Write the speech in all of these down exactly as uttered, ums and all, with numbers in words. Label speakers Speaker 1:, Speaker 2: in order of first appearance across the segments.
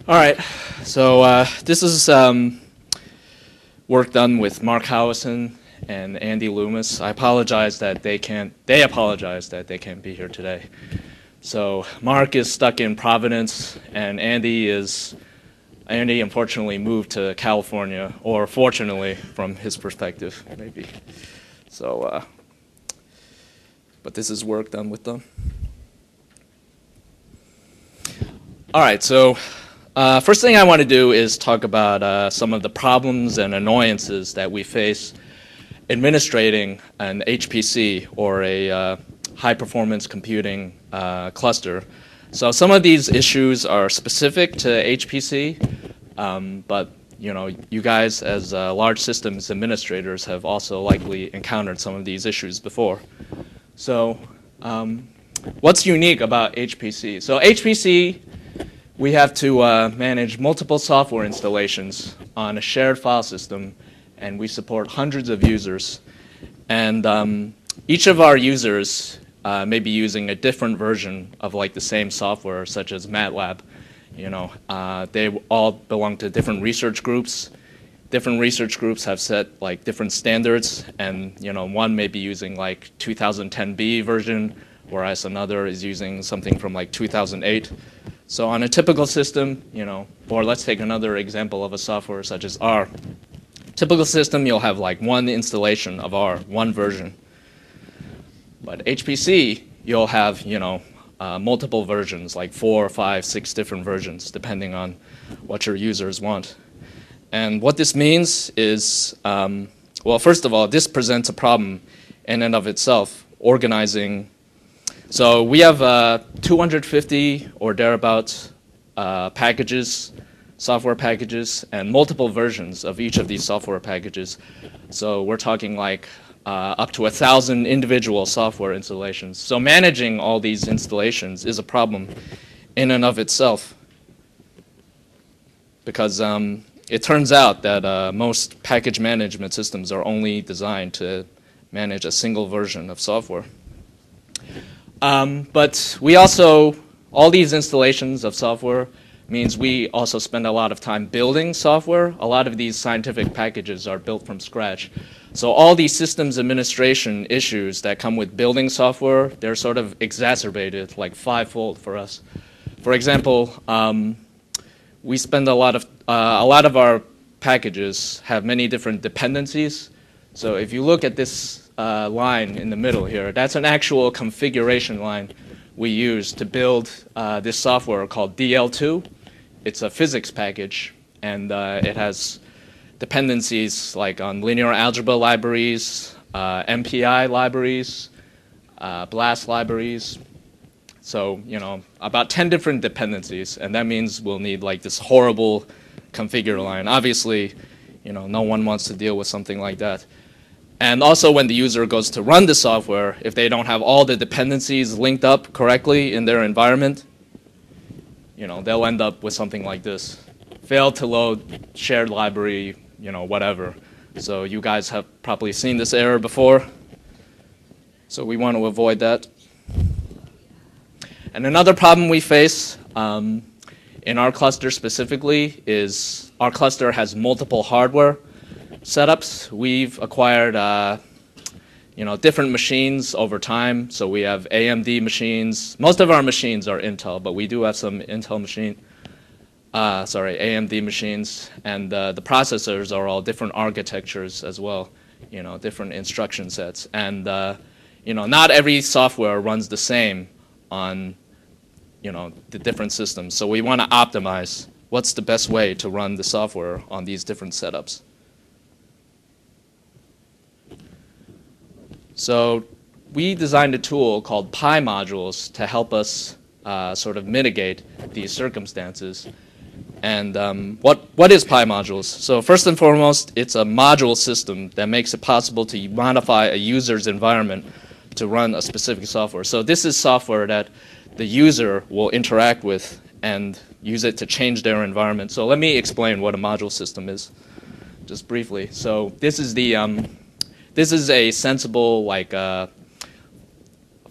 Speaker 1: All right, so uh, this is um, work done with Mark Howison and Andy Loomis. I apologize that they can't, they apologize that they can't be here today. So Mark is stuck in Providence, and Andy is, Andy unfortunately moved to California, or fortunately from his perspective, maybe. So, uh, but this is work done with them. All right, so uh, first thing I want to do is talk about uh, some of the problems and annoyances that we face administrating an H P C, or a uh, high-performance computing uh, cluster. So some of these issues are specific to H P C, um, but you know, you guys as uh, large systems administrators have also likely encountered some of these issues before. So um, what's unique about H P C? So H P C, we have to uh, manage multiple software installations on a shared file system, and we support hundreds of users. And um, each of our users uh, may be using a different version of like the same software, such as MATLAB. You know, uh, they all belong to different research groups. Different research groups have set like different standards, and you know, one may be using like two thousand ten B version, whereas another is using something from like two thousand eight. So on a typical system, you know, or let's take another example of a software such as R. Typical system, you'll have like one installation of R, one version. But H P C, you'll have, you know, uh, multiple versions, like four, five, six different versions, depending on what your users want. And what this means is, um, well, first of all, this presents a problem in and of itself, organizing. So we have uh, two hundred fifty or thereabouts uh, packages, software packages, and multiple versions of each of these software packages. So we're talking like uh, up to a thousand individual software installations. So managing all these installations is a problem in and of itself, because um, it turns out that uh, most package management systems are only designed to manage a single version of software. Um, but we also, all these installations of software means we also spend a lot of time building software. A lot of these scientific packages are built from scratch. So all these systems administration issues that come with building software, they're sort of exacerbated, like fivefold for us. For example, um, we spend a lot of, uh, a lot of our packages have many different dependencies. So if you look at this uh, line in the middle here, that's an actual configuration line we use to build uh, this software called D L two. It's a physics package, and uh, it has dependencies like on linear algebra libraries, uh, M P I libraries, uh, BLAST libraries. So, you know, about ten different dependencies, and that means we'll need like this horrible configure line. Obviously, you know, no one wants to deal with something like that. And also when the user goes to run the software, if they don't have all the dependencies linked up correctly in their environment, you know, they'll end up with something like this. Failed to load shared library, you know, whatever. So you guys have probably seen this error before. So we want to avoid that. And another problem we face um, in our cluster specifically is our cluster has multiple hardware setups. We've acquired uh, you know, different machines over time. So we have A M D machines. Most of our machines are Intel, but we do have some Intel machine, uh, sorry, A M D machines. And uh, the processors are all different architectures as well, you know, different instruction sets. And uh, you know, not every software runs the same on, you know, the different systems. So we want to optimize what's the best way to run the software on these different setups. So we designed a tool called PyModules to help us uh, sort of mitigate these circumstances. And um, what, what is PyModules? So first and foremost, it's a module system that makes it possible to modify a user's environment to run a specific software. So this is software that the user will interact with and use it to change their environment. So let me explain what a module system is, just briefly. So this is the um, this is a sensible like uh,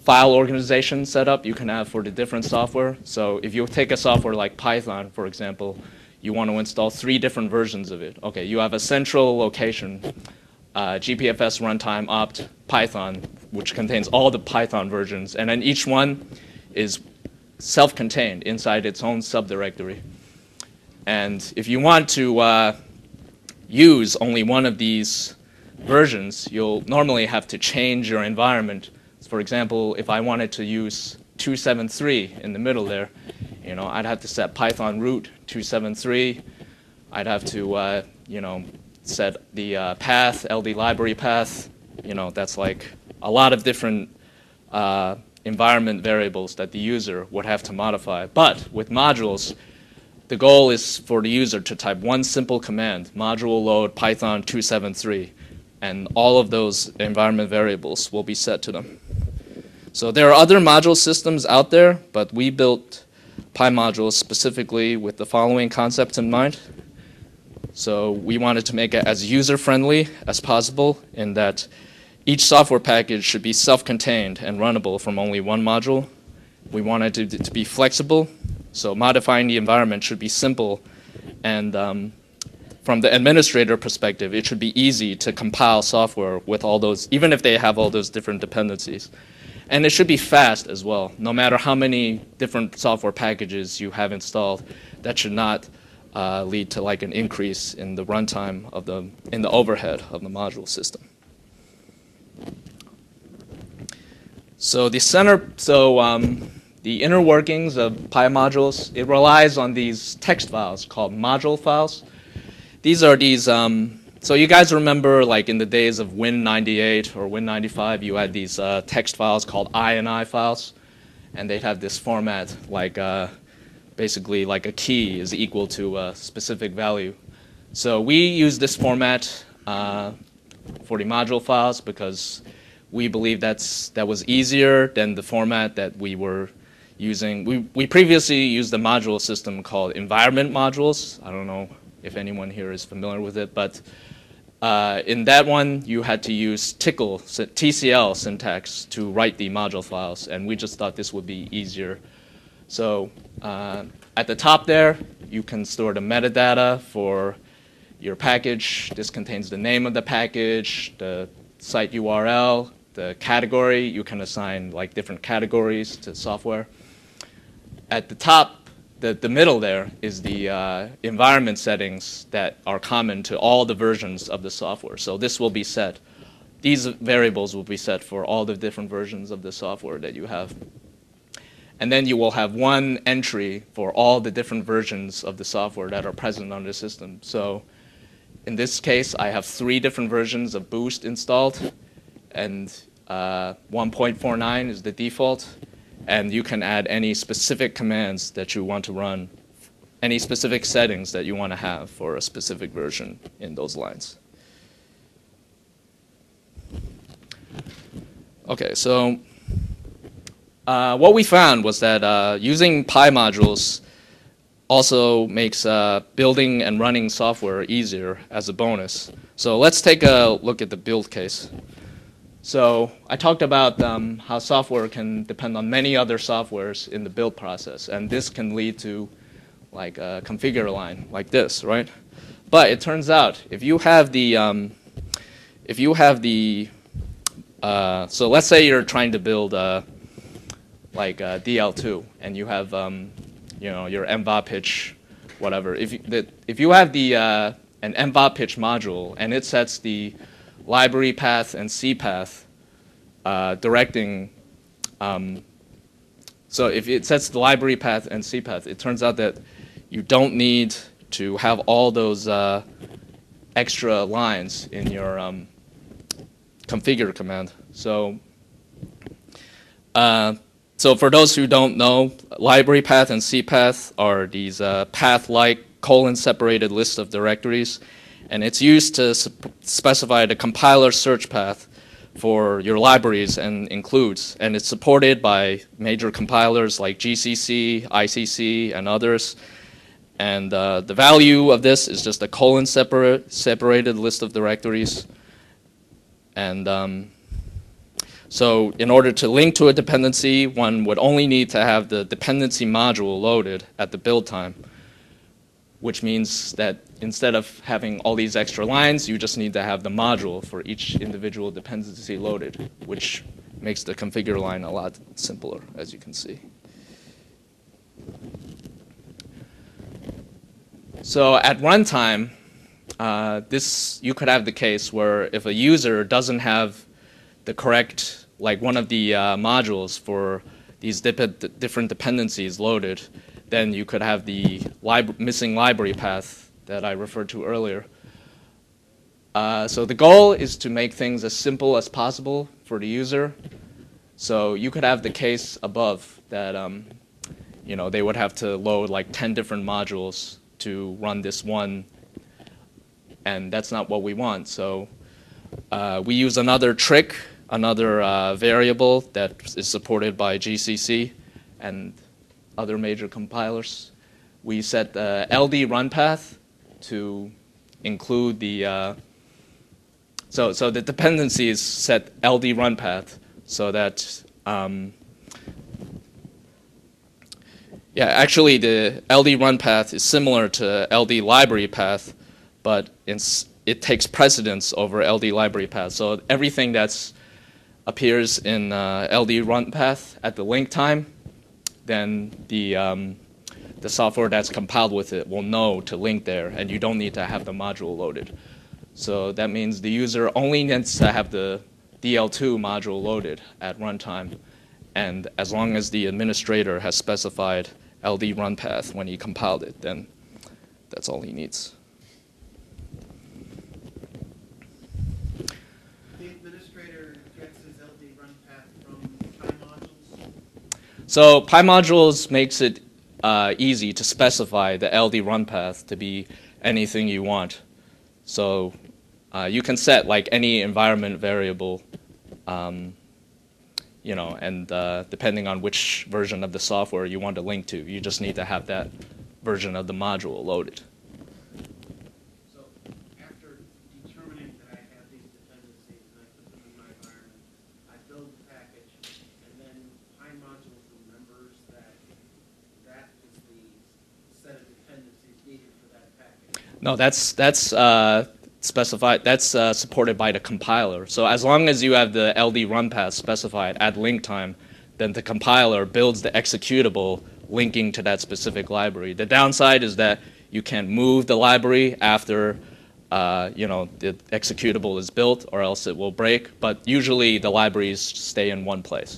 Speaker 1: file organization setup you can have for the different software. So if you take a software like Python, for example, you want to install three different versions of it. Okay, you have a central location, uh, G P F S runtime opt Python, which contains all the Python versions, and then each one is self-contained inside its own subdirectory. And if you want to uh, use only one of these versions, you'll normally have to change your environment. For example, if I wanted to use two seventy-three in the middle there, you know, I'd have to set Python root two seventy-three. I'd have to, uh, you know, set the uh, path, L D library path. You know, that's like a lot of different uh, environment variables that the user would have to modify. But with modules, the goal is for the user to type one simple command, module load Python two seventy-three, and all of those environment variables will be set to them. So there are other module systems out there, but we built PyModules specifically with the following concepts in mind. So we wanted to make it as user-friendly as possible in that each software package should be self-contained and runnable from only one module. We wanted it to, to be flexible, so modifying the environment should be simple, and um, from the administrator perspective, it should be easy to compile software with all those, even if they have all those different dependencies. And it should be fast as well. No matter how many different software packages you have installed, that should not uh, lead to like an increase in the runtime of the, in the overhead of the module system. So the center, so um, the inner workings of PyModules, it relies on these text files called module files. These are these, um, so you guys remember like in the days of Win ninety-eight or Win ninety-five, you had these uh, text files called I N I files, and they'd have this format like uh, basically like a key is equal to a specific value. So we use this format uh, for the module files because we believe that's, that was easier than the format that we were using. We, we previously used a module system called environment modules. I don't know if anyone here is familiar with it, but uh, in that one, you had to use Tcl, T C L syntax to write the module files, and we just thought this would be easier. So uh, at the top there, you can store the metadata for your package. This contains the name of the package, the site U R L, the category. You can assign like different categories to software. At the top, The, the middle there is the uh, environment settings that are common to all the versions of the software. So this will be set. These variables will be set for all the different versions of the software that you have. And then you will have one entry for all the different versions of the software that are present on the system. So in this case, I have three different versions of Boost installed, and uh, one point four nine is the default. And you can add any specific commands that you want to run, any specific settings that you want to have for a specific version in those lines. Okay, so uh, what we found was that uh, using PyModules also makes uh, building and running software easier as a bonus. So let's take a look at the build case. So I talked about um, how software can depend on many other softwares in the build process, and this can lead to like a configure line like this, right? But it turns out if you have the, um, if you have the, uh, so let's say you're trying to build uh, like uh, D L two, and you have, um, you know, your M V A pitch, whatever. If you, the, if you have the uh, an M V A pitch module and it sets the library path and C path uh, directing. Um, so if it sets the library path and C path, it turns out that you don't need to have all those uh, extra lines in your um, configure command. So, uh, so for those who don't know, library path and C path are these uh, path-like colon-separated lists of directories. And it's used to specify the compiler search path for your libraries and includes. And it's supported by major compilers like G C C, I C C, and others. And uh, the value of this is just a colon separate, separated list of directories. And um, So in order to link to a dependency, one would only need to have the dependency module loaded at the build time, which means that instead of having all these extra lines, you just need to have the module for each individual dependency loaded, which makes the configure line a lot simpler, as you can see. So at runtime, uh, this you could have the case where if a user doesn't have the correct, like one of the uh, modules for these dip different dependencies loaded, then you could have the lib missing library path that I referred to earlier. Uh, so the goal is to make things as simple as possible for the user. So you could have the case above that um, you know, they would have to load like ten different modules to run this one, and that's not what we want. So uh, we use another trick, another uh, variable that is supported by G C C and other major compilers. We set the L D run path to include the, uh, so, so the dependencies set L D run path so that, um, yeah, actually the L D run path is similar to L D library path, but it's, it takes precedence over L D library path. So everything that's appears in uh, L D run path at the link time, then the, um, the software that's compiled with it will know to link there, and you don't need to have the module loaded. So that means the user only needs to have the D L two module loaded at runtime, and as long as the administrator has specified L D run path when he compiled it, then that's all he needs.
Speaker 2: The administrator gets his L D run path from PyModules?
Speaker 1: So PyModules makes it uh, easy to specify the L D run path to be anything you want. So uh, you can set like any environment variable, um, you know, and uh, depending on which version of the software you want to link to, you just need to have that version of the module loaded.
Speaker 2: So after determining that I have these dependencies and I put them in my environment, I build the package, and then PyModules remembers that that is the set of dependencies needed for that package.
Speaker 1: No, that's that's uh, specified. That's uh, supported by the compiler. So as long as you have the L D run path specified at link time, then the compiler builds the executable linking to that specific library. The downside is that you can't move the library after uh, you know, the executable is built, or else it will break. But usually the libraries stay in one place.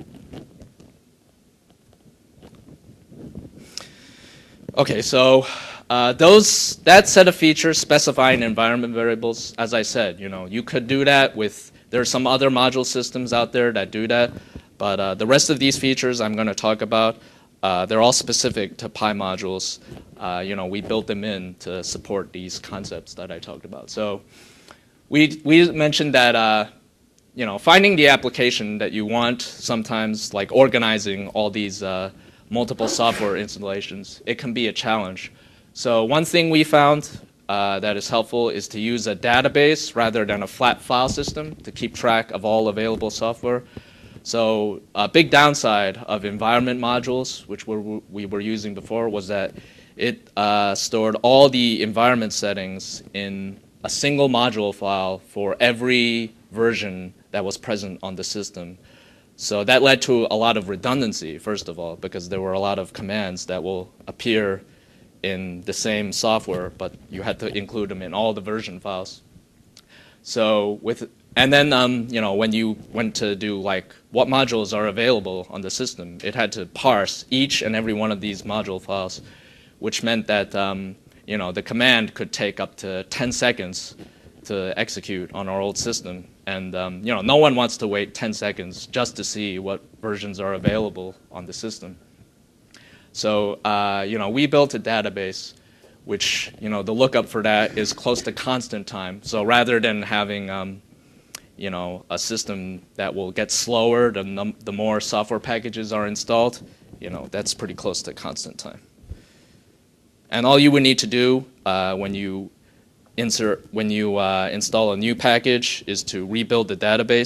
Speaker 1: Okay, so uh, those that set of features specifying environment variables, as I said, you know, you could do that with. There are some other module systems out there that do that, but uh, the rest of these features I'm going to talk about, uh, they're all specific to PyModules. Uh, you know, we built them in to support these concepts that I talked about. So we we mentioned that. Uh, you know, finding the application that you want, sometimes like organizing all these uh, multiple software installations, it can be a challenge. So one thing we found uh, that is helpful is to use a database rather than a flat file system to keep track of all available software. So a big downside of environment modules, which we're, we were using before, was that it uh, stored all the environment settings in a single module file for every version that was present on the system. So that led to a lot of redundancy, first of all, because there were a lot of commands that will appear in the same software, but you had to include them in all the version files. So with, and then um, you know, when you went to do like what modules are available on the system, it had to parse each and every one of these module files, which meant that um, you know, the command could take up to ten seconds to execute on our old system. And um, you know, no one wants to wait ten seconds just to see what versions are available on the system. So uh, you know, we built a database, which, you know, the lookup for that is close to constant time. So rather than having um, you know, a system that will get slower the, num the more software packages are installed, you know, that's pretty close to constant time. And all you would need to do uh, when you insert when you uh, install a new package is to rebuild the database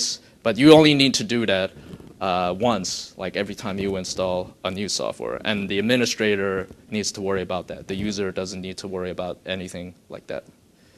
Speaker 1: But you only need to do that uh, once, like every time you install a new software. And the administrator needs to worry about that. The user doesn't need to worry about anything like that.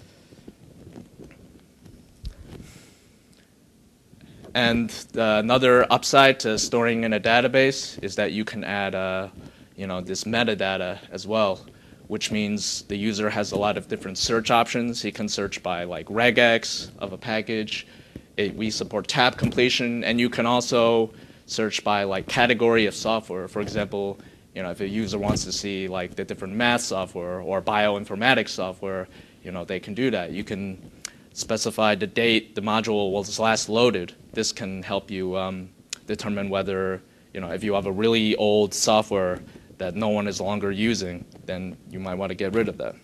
Speaker 1: And uh, another upside to storing in a database is that you can add uh, you know, this metadata as well, which means the user has a lot of different search options. He can search by like regex of a package. It, we support tab completion, and you can also search by like category of software. For example, you know, if a user wants to see like the different math software or bioinformatics software, you know, they can do that. You can specify the date the module was last loaded. This can help you um, determine whether, you know, if you have a really old software that no one is longer using, then you might want to get rid of that.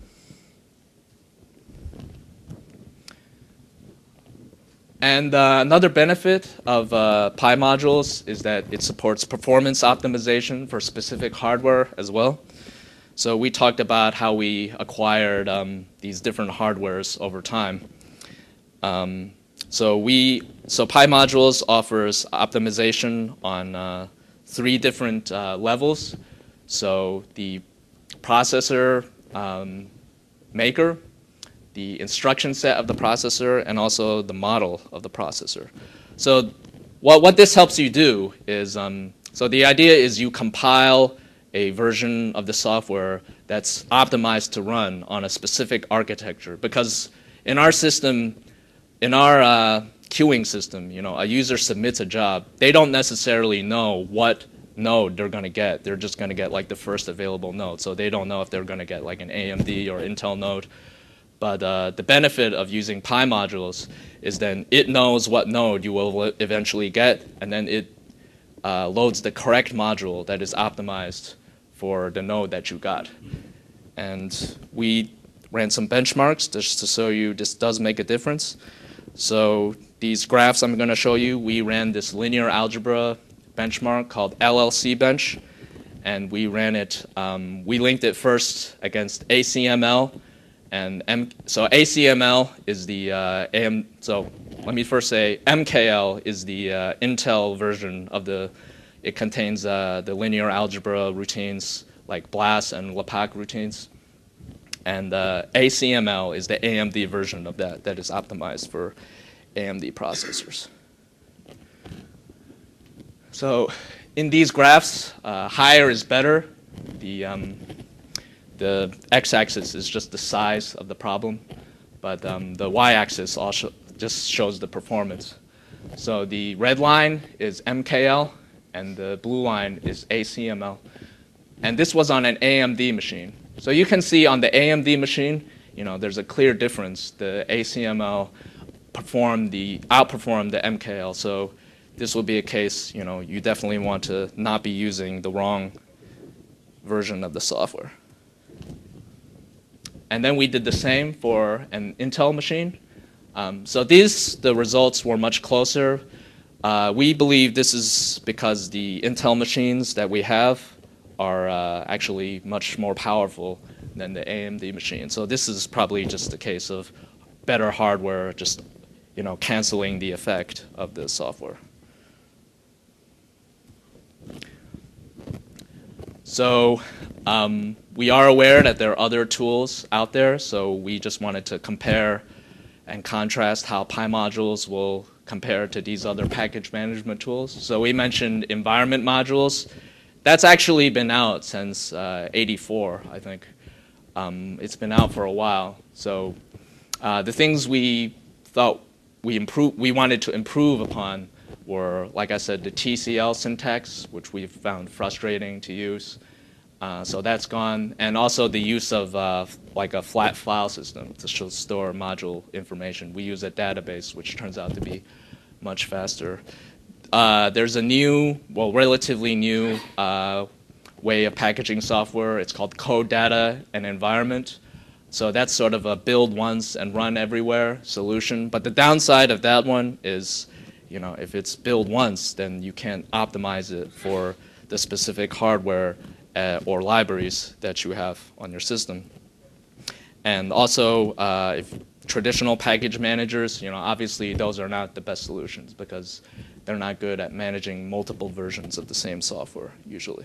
Speaker 1: And uh, another benefit of uh, Pi modules is that it supports performance optimization for specific hardware as well. So we talked about how we acquired um, these different hardwares over time. Um, so we, so Pi modules offers optimization on uh, three different uh, levels. So the processor um, maker, the instruction set of the processor, and also the model of the processor. So what, what this helps you do is, um, so the idea is you compile a version of the software that's optimized to run on a specific architecture. Because in our system, in our uh, queuing system, you know, a user submits a job. They don't necessarily know what node they're going to get. They're just going to get like the first available node. So they don't know if they're going to get like an A M D or Intel node. But uh, the benefit of using Pi modules is then it knows what node you will eventually get, and then it uh, loads the correct module that is optimized for the node that you got. And we ran some benchmarks just to show you this does make a difference. So these graphs I'm going to show you, we ran this linear algebra benchmark called L L C bench, and we ran it, um, we linked it first against A C M L, and M so A C M L is the uh, A M, so let me first say M K L is the uh, Intel version of the, it contains uh, the linear algebra routines like BLAS and LAPACK routines. And uh, A C M L is the A M D version of that that is optimized for A M D processors. So in these graphs, uh, higher is better. The, um, the x-axis is just the size of the problem, but um, the y-axis also just shows the performance. So the red line is M K L, and the blue line is A C M L. And this was on an A M D machine. So you can see on the A M D machine, you know, there's a clear difference. The A C M L performed the, outperformed the M K L. So this will be a case, you know, you definitely want to not be using the wrong version of the software. And then we did the same for an Intel machine. Um, so these, the results were much closer. Uh, we believe this is because the Intel machines that we have are uh, actually much more powerful than the A M D machine. So this is probably just a case of better hardware just, you know, canceling the effect of the software. So um, we are aware that there are other tools out there, so we just wanted to compare and contrast how Pi modules will compare to these other package management tools. So we mentioned environment modules. That's actually been out since uh, eighty-four, I think. Um, it's been out for a while. So uh, the things we thought we improve, we wanted to improve upon were, like I said, the T C L syntax, which we found frustrating to use. Uh, so that's gone. And also the use of uh, like a flat file system to store module information. We use a database, which turns out to be much faster. Uh, there's a new, well, relatively new uh, way of packaging software. It's called Code Data and Environment. So that's sort of a build once and run everywhere solution. But the downside of that one is, you know, if it's build once, then you can't optimize it for the specific hardware uh, or libraries that you have on your system. And also, uh, if traditional package managers, you know, obviously those are not the best solutions because they're not good at managing multiple versions of the same software usually.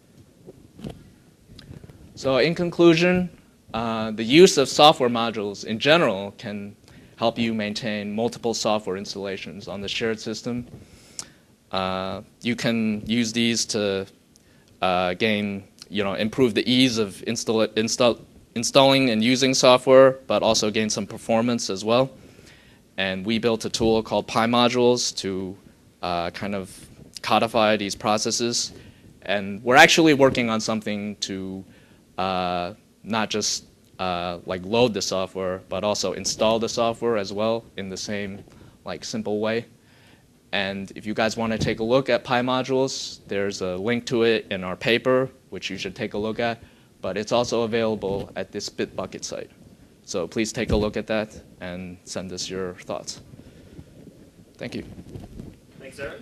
Speaker 1: So in conclusion, uh, the use of software modules in general can help you maintain multiple software installations on the shared system. Uh, you can use these to uh, gain, you know, improve the ease of install, install, installing and using software, but also gain some performance as well. And we built a tool called PyModules to uh, kind of codify these processes. And we're actually working on something to uh, not just uh, like load the software, but also install the software as well in the same like simple way. And if you guys want to take a look at PyModules, there's a link to it in our paper, which you should take a look at. But it's also available at this Bitbucket site. So please take a look at that and send us your thoughts. Thank you.
Speaker 3: Thanks, Eric.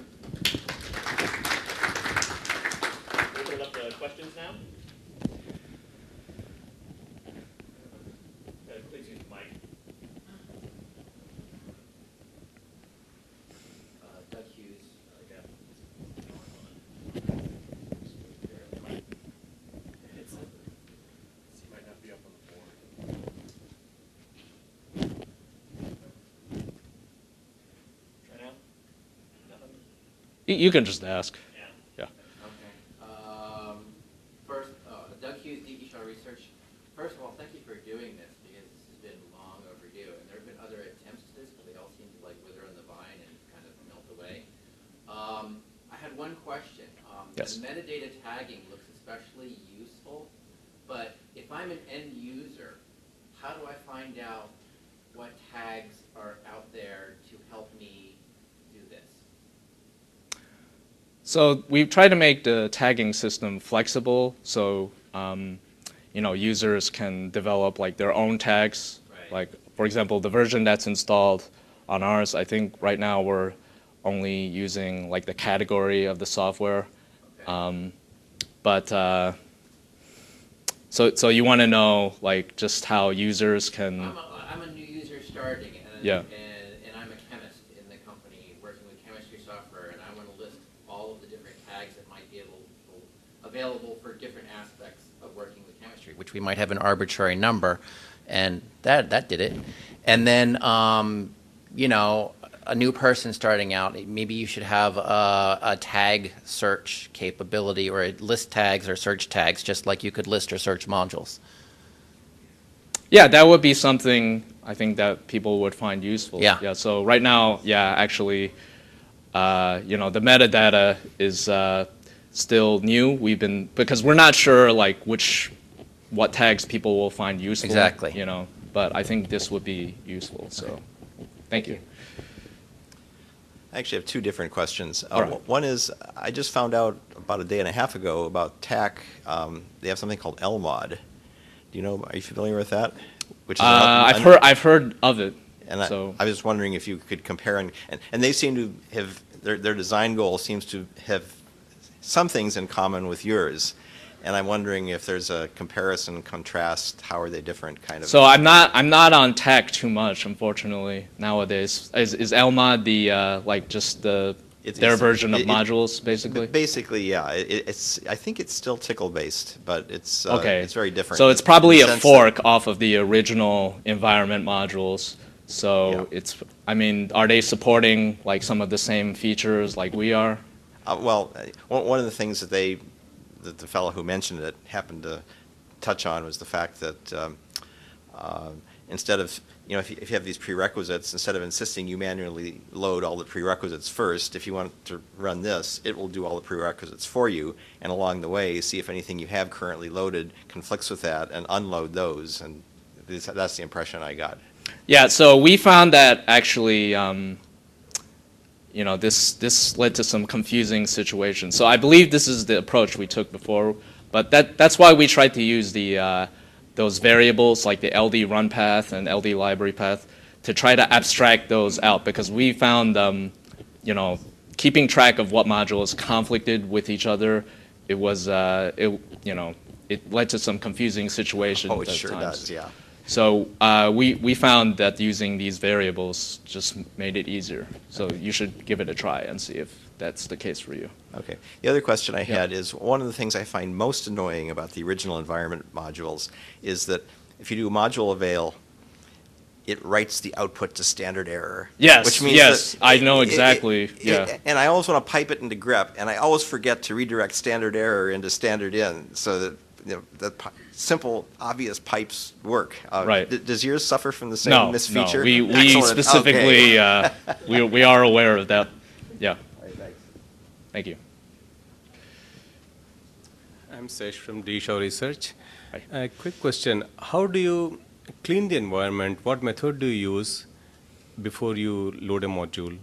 Speaker 3: Open it up to questions now. Uh, please use the mic.
Speaker 4: Uh, Doug Hughes.
Speaker 3: Uh, yeah. It's, it might not be up on the board. Try now? Nothing?
Speaker 1: You, you can just ask.
Speaker 3: Yeah.
Speaker 1: Yeah.
Speaker 4: Okay. Um, first, uh, Doug Hughes, D B Shaw Research. First of all, thank you for doing this because this has been long overdue, and there have been other attempts at this, but they all seem to like wither on the vine and kind of melt away. Um, I had one question. Um,
Speaker 1: Yes.
Speaker 4: The metadata tagging looks especially useful, but if I'm an end user, how do I find out what tags are out there to help me do this?
Speaker 1: So we've tried to make the tagging system flexible, so um, you know, users can develop like their own tags.
Speaker 4: Right.
Speaker 1: Like, for example, the version that's installed on ours, I think right now we're only using like the category of the software.
Speaker 4: Okay.
Speaker 1: Um, but uh, so so you want to know like just how users can.
Speaker 4: I'm a, I'm a new user starting, and,
Speaker 1: Yeah.
Speaker 4: and, and I'm a chemist in the company working with chemistry software, and I want to list all of the different tags that might be able, available for different aspects of working with chemistry, which we might have an arbitrary number, and that that did it. And then, um, you know, a new person starting out, maybe you should have a, a tag search capability or a list tags or search tags, just like you could list or search modules.
Speaker 1: Yeah, that would be something I think that people would find useful.
Speaker 4: Yeah.
Speaker 1: Yeah. So right now, yeah, actually, uh, you know, the metadata is uh, still new. We've been because we're not sure like which what tags people will find useful.
Speaker 4: Exactly.
Speaker 1: You know, but I think this would be useful. So,
Speaker 4: Okay.
Speaker 1: thank you.
Speaker 5: I actually have two different questions. Uh,
Speaker 1: All right.
Speaker 5: One is, I just found out about a day and a half ago about T A C. Um, they have something called L mod. Do you know? Are you familiar with that? Which is
Speaker 1: Uh,
Speaker 5: an-
Speaker 1: I've heard I've heard of it.
Speaker 5: And I,
Speaker 1: so
Speaker 5: I was just wondering if you could compare, and, and, and they seem to have, their, their design goal seems to have some things in common with yours. And I'm wondering if there's a comparison, contrast, how are they different, kind of?
Speaker 1: so I'm not I'm not on tech too much, unfortunately, nowadays. Is is L mod the uh, like just the
Speaker 5: It's-
Speaker 1: their
Speaker 5: it's-
Speaker 1: version of
Speaker 5: it- it-
Speaker 1: modules, basically?
Speaker 5: Basically, yeah. It, it's, I think it's still Tickle-based, but it's, uh,
Speaker 1: Okay.
Speaker 5: it's very different.
Speaker 1: So it's
Speaker 5: in
Speaker 1: probably
Speaker 5: the
Speaker 1: a
Speaker 5: sense that-
Speaker 1: fork off of the original environment modules. So
Speaker 5: Yeah.
Speaker 1: it's, I mean, are they supporting like some of the same features like we are?
Speaker 5: Uh, well, uh, one one of the things that they, that the fellow who mentioned it happened to touch on was the fact that um, uh, instead of, you know, if you, if you have these prerequisites, instead of insisting you manually load all the prerequisites first, if you want to run this, it will do all the prerequisites for you, and along the way, see if anything you have currently loaded conflicts with that, and unload those, and this, that's the impression I got.
Speaker 1: Yeah, so we found that actually, um, you know, this this led to some confusing situations. So I believe this is the approach we took before, but that that's why we tried to use the uh, those variables like the L D run path and L D library path to try to abstract those out, because we found, um, you know, keeping track of what modules conflicted with each other, it was, uh, it you know, it led to some confusing situations.
Speaker 5: Oh, it
Speaker 1: at
Speaker 5: sure
Speaker 1: times.
Speaker 5: does, yeah.
Speaker 1: So uh, we, we found that using these variables just made it easier. So you should give it a try and see if that's the case for you.
Speaker 5: Okay. The other question I
Speaker 1: Yeah.
Speaker 5: had is, one of the things I find most annoying about the original environment modules is that if you do module avail, it writes the output to standard error.
Speaker 1: Yes,
Speaker 5: which means
Speaker 1: yes,
Speaker 5: that
Speaker 1: I know
Speaker 5: it- it-
Speaker 1: exactly,
Speaker 5: it-
Speaker 1: yeah.
Speaker 5: And I always want to pipe it into grep, and I always forget to redirect standard error into standard in, so that, you know, that pi- simple, obvious pipes work. Uh,
Speaker 1: Right.
Speaker 5: d- Does yours suffer from the same
Speaker 1: No,
Speaker 5: misfeature?
Speaker 1: no, we, we
Speaker 5: Excellent.
Speaker 1: specifically,
Speaker 5: Okay.
Speaker 1: uh, we, we are aware of that. Yeah,
Speaker 5: All right, thanks.
Speaker 1: thank you.
Speaker 6: I'm Sesh from D Shaw Research.
Speaker 1: Hi.
Speaker 6: A quick question. How do you clean the environment? What method do you use before you load a module?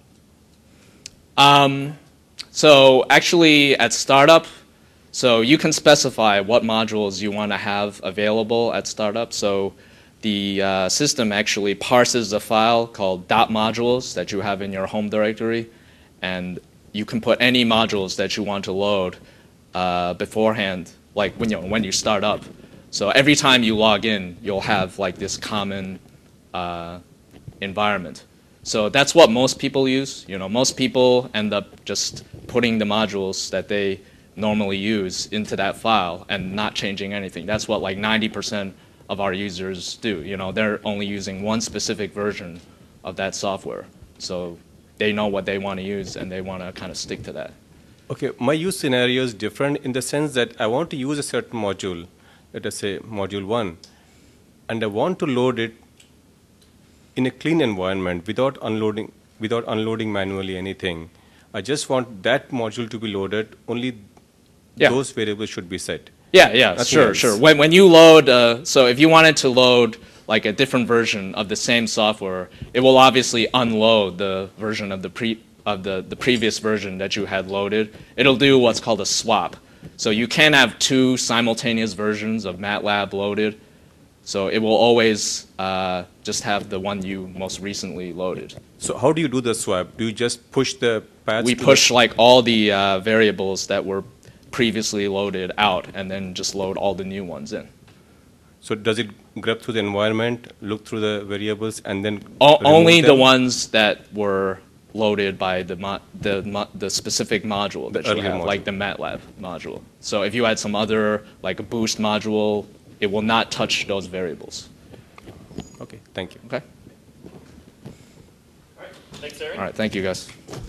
Speaker 1: Um, so actually at startup, so you can specify what modules you want to have available at startup. So the uh, system actually parses a file called .modules that you have in your home directory, and you can put any modules that you want to load uh, beforehand, like when you when you start up. So every time you log in, you'll have like this common uh, environment. So that's what most people use. You know, most people end up just putting the modules that they normally use into that file and not changing anything. That's what like ninety percent of our users do. You know, they're only using one specific version of that software. So they know what they want to use and they want to kind of stick to that.
Speaker 6: Okay, my use scenario is different in the sense that I want to use a certain module, let us say module one, and I want to load it in a clean environment without unloading, without unloading manually anything. I just want that module to be loaded, only
Speaker 1: Yeah.
Speaker 6: those variables should be set.
Speaker 1: Yeah, yeah,
Speaker 6: Nothing
Speaker 1: sure,
Speaker 6: else.
Speaker 1: sure. When, when you load, uh, so if you wanted to load like a different version of the same software, it will obviously unload the version of the pre of the, the previous version that you had loaded. It'll do what's called a swap. So you can't have two simultaneous versions of MATLAB loaded. So it will always uh, just have the one you most recently loaded.
Speaker 6: So how do you do the swap? Do you just push the paths?
Speaker 1: We
Speaker 6: to
Speaker 1: push
Speaker 6: the,
Speaker 1: like all the uh, variables that were previously loaded out and then just load all the new ones in.
Speaker 6: So does it grab through the environment, look through the variables, and then
Speaker 1: O-
Speaker 6: remove
Speaker 1: only the
Speaker 6: them?
Speaker 1: ones that were loaded by the mo- the mo- the specific module that
Speaker 6: The
Speaker 1: you
Speaker 6: earlier
Speaker 1: have,
Speaker 6: module.
Speaker 1: like the MATLAB module. So if you had some other, like a boost module, it will not touch those variables.
Speaker 6: Okay, thank you.
Speaker 1: Okay.
Speaker 3: Thanks, Aaron.
Speaker 1: All right. Thank you, guys.